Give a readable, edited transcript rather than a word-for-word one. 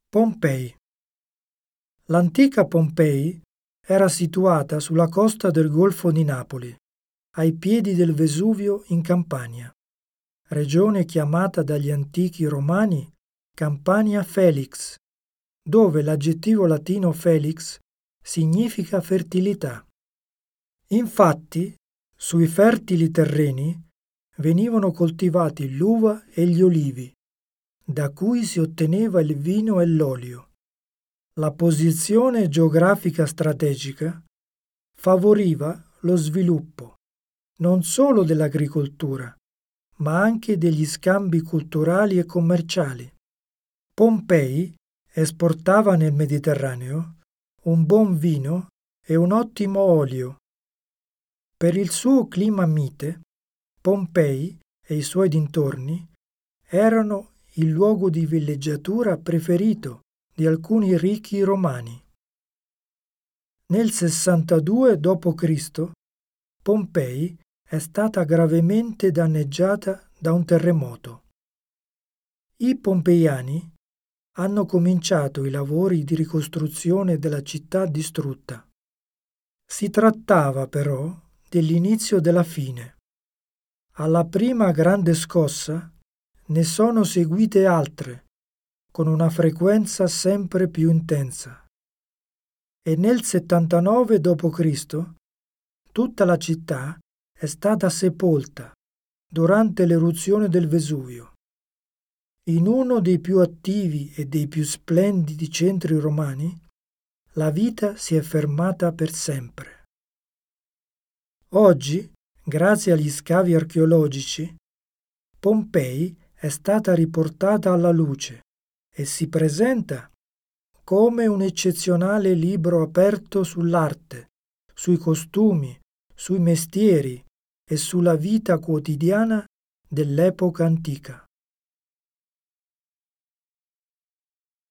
Pompei. L'antica Pompei era situata sulla costa del Golfo di Napoli, ai piedi del Vesuvio in Campania, regione chiamata dagli antichi romani Campania Felix, dove l'aggettivo latino felix significa fertilità. Infatti, sui fertili terreni venivano coltivati l'uva e gli olivi, da cui si otteneva il vino e l'olio. La posizione geografica strategica favoriva lo sviluppo non solo dell'agricoltura, ma anche degli scambi culturali e commerciali. Pompei esportava nel Mediterraneo un buon vino e un ottimo olio. Per il suo clima mite, Pompei e i suoi dintorni erano il luogo di villeggiatura preferito di alcuni ricchi romani. Nel 62 d.C., Pompei è stata gravemente danneggiata da un terremoto. I pompeiani hanno cominciato i lavori di ricostruzione della città distrutta. Si trattava però dell'inizio della fine. Alla prima grande scossa ne sono seguite altre, con una frequenza sempre più intensa. E nel 79 d.C. tutta la città è stata sepolta durante l'eruzione del Vesuvio. In uno dei più attivi e dei più splendidi centri romani, la vita si è fermata per sempre. Oggi, grazie agli scavi archeologici, Pompei è stata riportata alla luce e si presenta come un eccezionale libro aperto sull'arte, sui costumi, sui mestieri e sulla vita quotidiana dell'epoca antica.